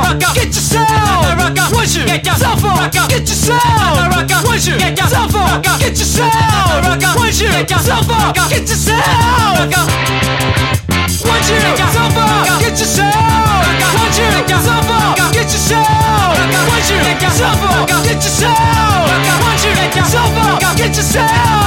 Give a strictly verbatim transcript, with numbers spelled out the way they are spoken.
rock up, get yourself, rock up, once you get yourself up, rock up, get yourself, rock up, once you get yourself up, rock up, get yourself, rock up, once you get yourself up, rock up, get yourself, rock up, once you get yourself up, get yourself, rock up, once you get yourself up, rock up, get yourself, rock up, once you get yourself up, rock up, get yourself, rock up, once you get yourself up, rock up, get yourself.